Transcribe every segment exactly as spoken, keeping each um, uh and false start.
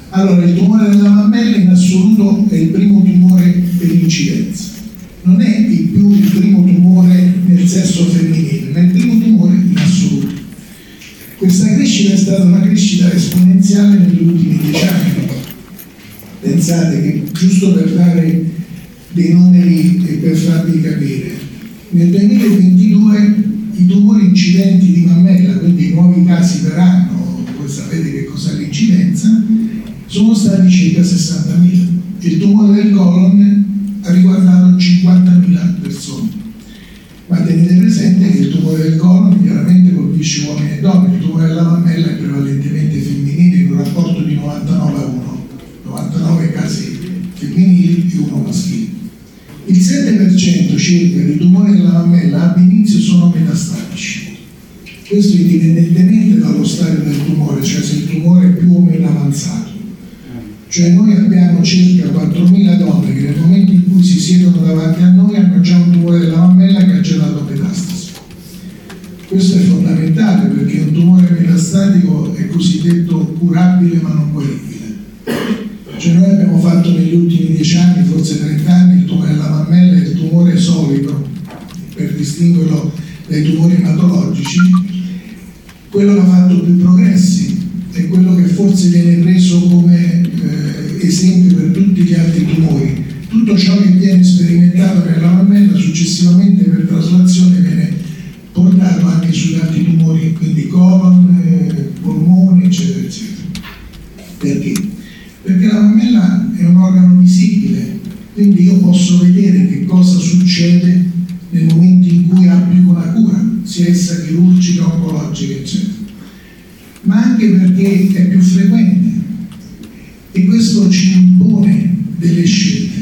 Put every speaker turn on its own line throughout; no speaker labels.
Allora, il tumore della mammella in assoluto è il primo tumore per incidenza. Non è il, più, il primo tumore nel sesso femminile, ma è il primo tumore in assoluto. Questa crescita è stata una crescita esponenziale negli ultimi dieci anni. Pensate che, giusto per dare dei numeri e per farvi capire, nel duemilaventidue i tumori incidenti di mammella, quindi i nuovi casi per anno, voi sapete che cos'è l'incidenza, sono stati circa sessantamila. Il tumore del colon ha riguardato cinquantamila persone. Ma tenete presente che il tumore del colon chiaramente colpisce uomini e donne, il tumore della mammella è prevalentemente femminile in un rapporto di novantanove a uno, novantanove casi femminili e uno maschile. Il sette per cento circa dei tumori della mammella ab inizio sono metastatici. Questo indipendentemente dallo stadio del tumore, cioè se il tumore è più o meno avanzato. Cioè noi abbiamo circa quattromila donne che nel momento in cui si siedono davanti a noi hanno già un tumore della mammella che ha già dato metastasi. Questo è fondamentale perché un tumore metastatico è cosiddetto curabile ma non guaribile. Cioè noi abbiamo fatto negli ultimi dieci anni, forse trenta anni, il tumore della mammella è il tumore solido, per distinguerlo dai tumori ematologici, quello che ha fatto più progressi è quello che forse viene preso come eh, esempio per tutti gli altri tumori. Tutto ciò che viene sperimentato nella mammella successivamente per traslazione viene portato anche sugli altri tumori, quindi colon, eh, polmoni, eccetera, eccetera. Perché? Perché la mammella è un organo visibile, quindi io posso vedere che cosa succede nel momento in cui applico una cura, sia essa chirurgica, oncologica, eccetera. Ma anche perché è più frequente e questo ci impone delle scelte.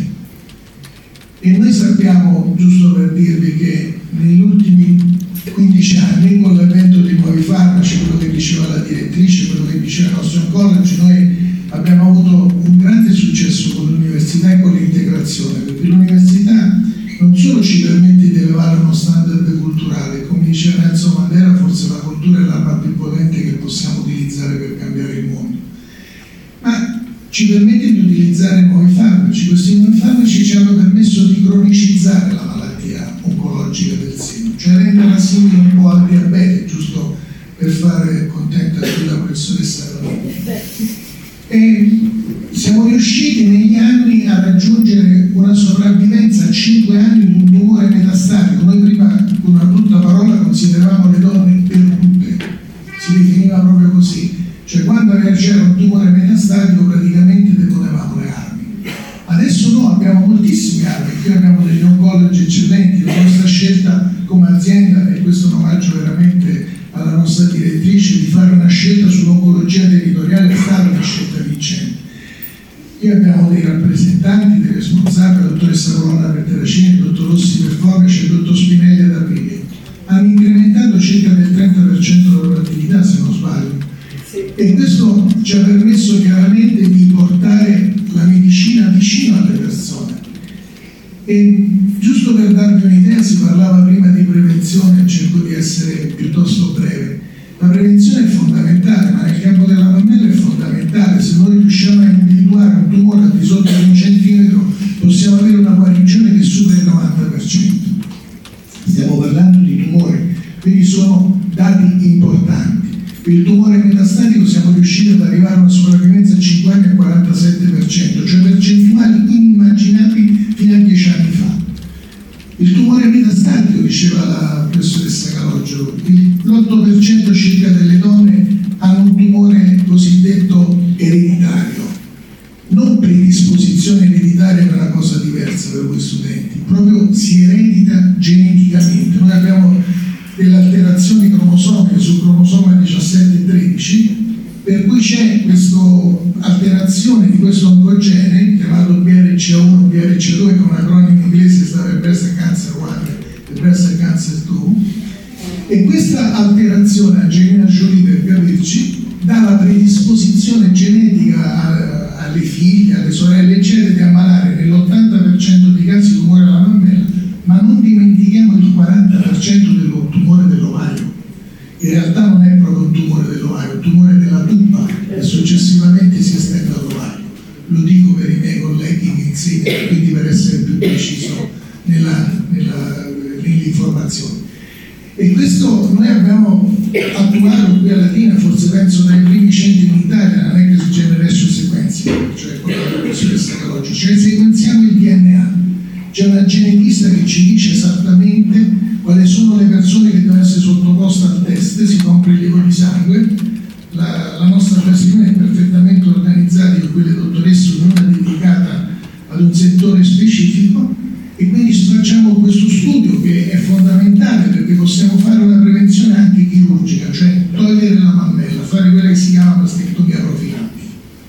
E noi sappiamo, giusto per dirvi, che negli ultimi quindici anni, con l'avvento dei nuovi farmaci, quello che diceva la direttrice, quello che diceva il nostro college, noi abbiamo avuto un grande successo con l'università e con l'integrazione, perché l'università non solo ci permette di elevare uno standard culturale, come diceva Nelson Mandela, forse la cultura è l'arma più potente che possiamo utilizzare per cambiare il mondo, ma ci permette di utilizzare nuovi farmaci. Questi nuovi farmaci ci hanno permesso di cronicizzare la malattia oncologica del seno, cioè renderla simile un po' al diabete, giusto per fare contenta qui la professoressa Ronini. E siamo riusciti negli anni a raggiungere una sopravvivenza a cinque anni di un tumore metastatico. Noi prima, con una brutta parola, consideravamo le donne perdute, si definiva proprio così, cioè quando c'era un tumore metastatico praticamente deponevamo le armi. Adesso no, abbiamo moltissime armi, qui abbiamo degli oncologi eccellenti. La nostra scelta come azienda, e questo è un omaggio veramente alla nostra direttrice, di fare una scelta sull'oncologia territoriale è stata una scelta vincente. Qui abbiamo dei rappresentanti, dei responsabili, la dottoressa Colonna per Terracini, il dottor Rossi per Fornace e il dottor Spinelli ad Aprile. Hanno incrementato circa del trenta per cento la loro attività, se non sbaglio. E questo ci ha permesso chiaramente di portare la medicina vicino alle persone. E giusto per darvi un'idea, si parlava prima di prevenzione, cerco di essere piuttosto breve. La prevenzione è fondamentale, ma nel campo della mammella è fondamentale. Se noi riusciamo a individuare un tumore al di sotto di un centimetro, possiamo avere una guarigione che supera il novanta per cento. Stiamo parlando di tumori, quindi sono dati importanti. Per il tumore metastatico siamo riusciti ad arrivare a una sopravvivenza a cinque anni al quarantasette per cento, cioè percentuali inimmaginabili fino a dieci anni fa. Il tumore metastatico, diceva la professoressa Calogero, l'otto per cento circa delle donne hanno un tumore cosiddetto ereditario, non predisposizione ereditaria, che è una cosa diversa per voi studenti, proprio si eredita geneticamente. Noi abbiamo delle alterazioni cromosomiche sul cromosoma diciassette e tredici, per cui c'è questa alterazione di questo oncogene chiamato B R C A uno, B R C A due, con un acronimo inglese sta per Breast Cancer uno e Breast Cancer due, e questa alterazione, Angelina Jolie per capirci, dà la predisposizione genetica a, alle figlie, alle sorelle eccetera, di ammalare nell'ottanta per cento dei casi tumore alla mammella, ma non dimentichiamo il quaranta per cento del tumore dell'ovario. In realtà non è proprio un tumore dell'ovario, è un tumore della tuba e successivamente si estende all'ovario. Sindaco, quindi per essere più preciso nella, nella, nelle informazioni. E questo noi abbiamo attuato qui a Latina, forse penso dai primi centri in Italia, non è che su Generation Sequencing, cioè con la professoressa Calogero, cioè sequenziamo il D N A. C'è una genetista che ci dice esattamente quali sono le persone che devono essere sottoposte al test, si fa un prelievo di sangue, la, la nostra pressione è perfettamente organizzata con quelle dottoresse, ognuna dedicata ad un settore specifico, e quindi facciamo questo studio che è fondamentale perché possiamo fare una prevenzione anche chirurgica, cioè togliere la mammella, fare quella che si chiama mastectomia profilattica.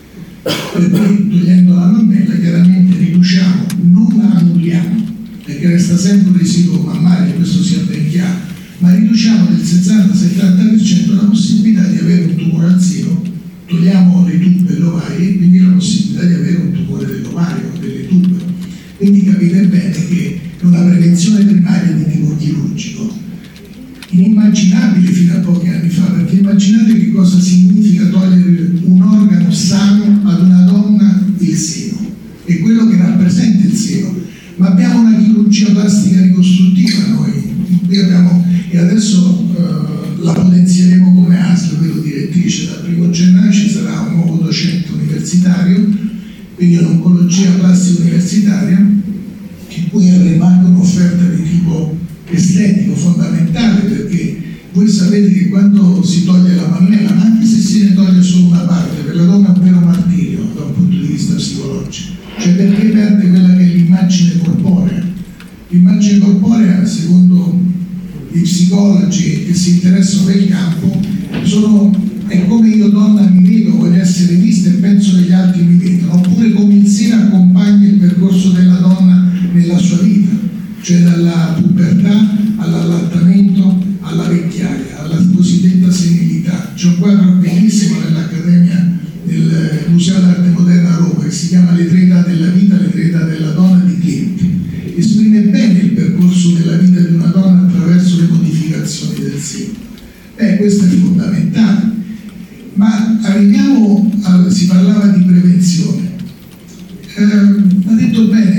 Per cui togliendo la mammella chiaramente riduciamo, non la annulliamo, perché resta sempre un residuo mammario, questo sia ben chiaro, ma riduciamo del sessanta settanta per cento la possibilità di avere un tumore al seno, togliamo le tube l'ovario e quindi la possibilità di avere un tumore dell'ovario o delle tube. Quindi capite bene che è una prevenzione primaria di tipo chirurgico, inimmaginabile fino a pochi anni fa, perché immaginate che cosa significa togliere un organo sano ad una donna, il seno, è quello che rappresenta il seno, ma abbiamo una chirurgia plastica ricostruttiva noi, qui abbiamo, e adesso eh, la potenzieremo come A S L, quello direttrice, dal primo gennaio ci sarà un nuovo docente universitario, quindi un'oncologia plastica universitaria, in cui avremo anche un'offerta di tipo estetico fondamentale, perché voi sapete che quando si toglie la mammella, ma anche se se ne toglie solo una parte, per la donna è un vero martirio da un punto di vista psicologico, cioè perché perde quella che è l'immagine corporea. L'immagine corporea, secondo i psicologi che si interessano del campo, sono, è come io donna mi vedo, voglio essere vista e penso che gli altri mi vedano, oppure come il seno accompagna il percorso della donna nella sua vita, cioè dalla pubertà all'allattamento, alla vecchiaia, alla cosiddetta senilità. C'è un quadro bellissimo nell'Accademia del Museo d'Arte Moderna a Roma che si chiama Le tre età della vita, le tre età della donna di Klimt. Esprime bene il percorso della vita di una donna attraverso le modificazioni del seno. Eh, questo è fondamentale. Ma arriviamo a, si parlava di prevenzione. Eh, ha detto bene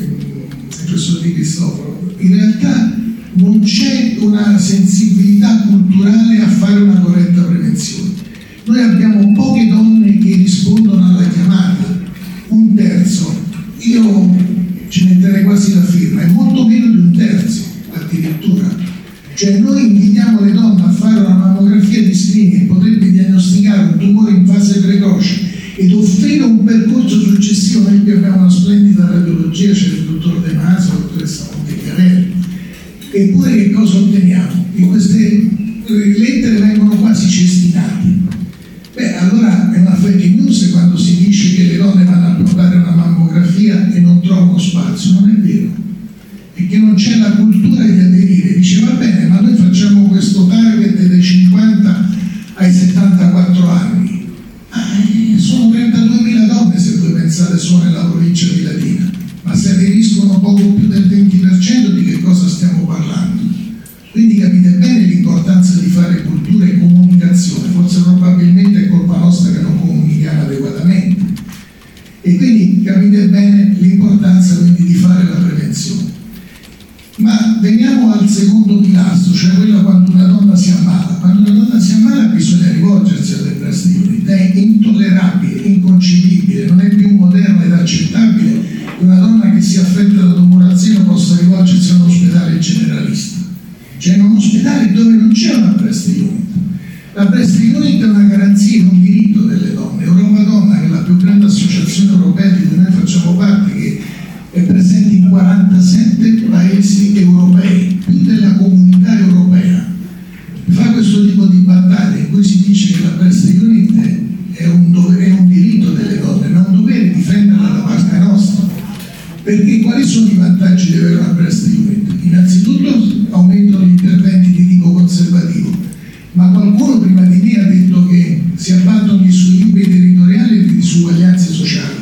il professor Di Cristoforo, in realtà non c'è una sensibilità culturale a fare una corretta prevenzione. Noi abbiamo poche donne che rispondono alla chiamata, un terzo, io ci metterei quasi la firma, è molto meno di un terzo addirittura. Cioè noi invitiamo le donne a fare una mammografia di screening che potrebbe diagnosticare un tumore in fase precoce ed offrire un percorso successivo. Noi qui abbiamo una splendida radiologia, c'è il dottor De Maso, la dottoressa Montechiarelli. Eppure che cosa otteniamo? Che queste lettere vengono quasi cestinate. Beh, allora è una fake news quando si dice che le donne vanno a fare una mammografia e non trovano spazio, non è vero. E che non c'è la cultura di aderire. Dice va bene, ma noi facciamo questo target dai cinquanta ai settantaquattro anni. Ah, sono trentaduemila donne se voi pensate solo nella provincia di Latina, ma se aderiscono poco più del venti per cento di che cosa stiamo parlando? Quindi capite bene l'importanza di fare cultura e comunicazione, forse probabilmente è colpa nostra che non comunichiamo adeguatamente. E quindi capite bene l'importanza quindi di fare la prevenzione. Ma veniamo al secondo pilastro, cioè quello quando una donna si ammala. Quando una donna si ammala bisogna rivolgersi alle breast unit. È intollerabile, inconcepibile, non è più moderno ed accettabile che una donna che si affetta da tumore al seno possa rivolgersi a un ospedale generalista. Cioè in un ospedale dove non c'è una breast unit. La breast unit è una garanzia, un diritto delle donne. Europa Donna, che è la più grande associazione europea di cui noi facciamo parte, che è presente in quarantasette paesi europei, più della comunità europea, fa questo tipo di battaglia in cui si dice che la breast unit è un, dovere, è un diritto delle donne, ma è un dovere difenderla da parte nostra. Perché quali sono i vantaggi di avere una breast unit? Innanzitutto aumentano gli interventi di tipo conservativo, ma qualcuno prima di me ha detto che si abbattono gli squilibri territoriali e le disuguaglianze sociali.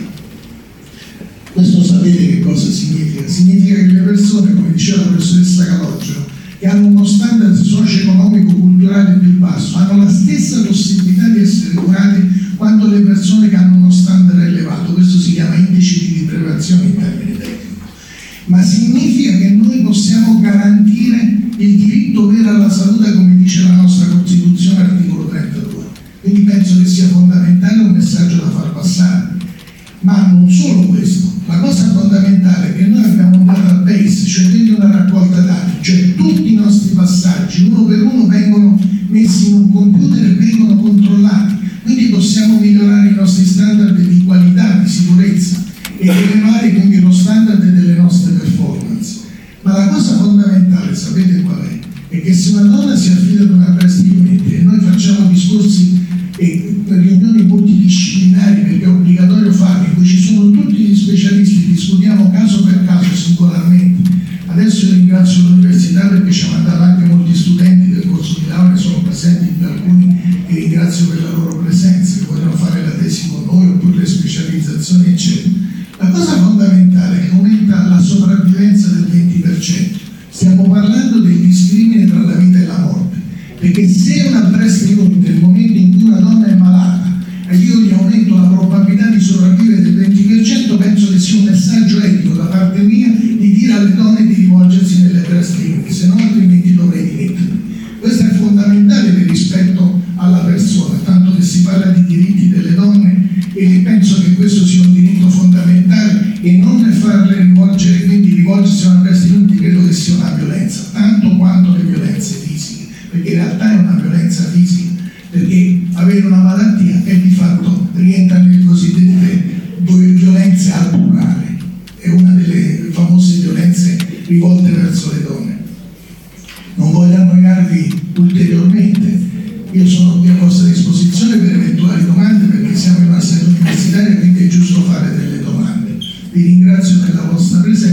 Questo sapete che cosa significa? Significa che le persone, come diceva la professoressa Calogero, che hanno uno standard socio-economico culturale più basso, hanno la stessa possibilità di essere curate quanto le persone che hanno uno standard elevato. Questo si chiama indice di deprivazione italiano. garantire il diritto vero alla salute, come dice la nostra Costituzione, articolo trentadue. Quindi penso che sia fondamentale un messaggio da far passare. Ma non solo questo, la cosa fondamentale è che noi abbiamo un database, cioè quindi una raccolta dati, cioè tutti i nostri passaggi uno per uno vengono messi in un computer e vengono controllati, quindi possiamo migliorare i nostri standard di qualità, di sicurezza e elevare quindi lo standard delle nostre performance. Ma la cosa fondamentale, sapete qual è? È che se una donna si affida ad una breast unit e noi facciamo discorsi e riunioni multidisciplinari, perché è obbligatorio farlo, in cui ci sono tutti gli specialisti, discutiamo caso per caso singolarmente. Adesso io ringrazio l'università perché ci ha mandato anche molti studenti del corso di laurea, sono presenti da alcuni e ringrazio per la loro presenza, che vogliono fare la tesi con noi oppure le specializzazioni eccetera. La cosa fondamentale è che aumenta la sopravvivenza del venti per cento. Stiamo parlando del discrimine tra la vita e la morte, perché se una breast unit nel momento in cui una donna è malata e io gli aumento la probabilità di sopravvivere del venti per cento, penso che sia un messaggio etico da parte mia di dire alle donne di rivolgersi nelle breast unit, se no altrimenti dovrei dimettermi. Questo è fondamentale per rispetto alla persona, tanto che si parla di diritti delle donne e penso che questo sia un diritto fondamentale e non farle rivolgere, quindi rivolgersi a una breast unit credo che sia una violenza, tanto quanto le violenze fisiche, perché in realtà è una violenza fisica, perché avere una malattia è di fatto rientra nelle cosiddette violenze al plurale, è una delle famose violenze rivolte verso le donne. Non voglio annoiarvi ulteriormente, io sono qui a vostra disposizione per eventuali domande perché siamo in una sede universitaria, quindi è giusto fare delle domande. Vi ringrazio per la vostra presenza.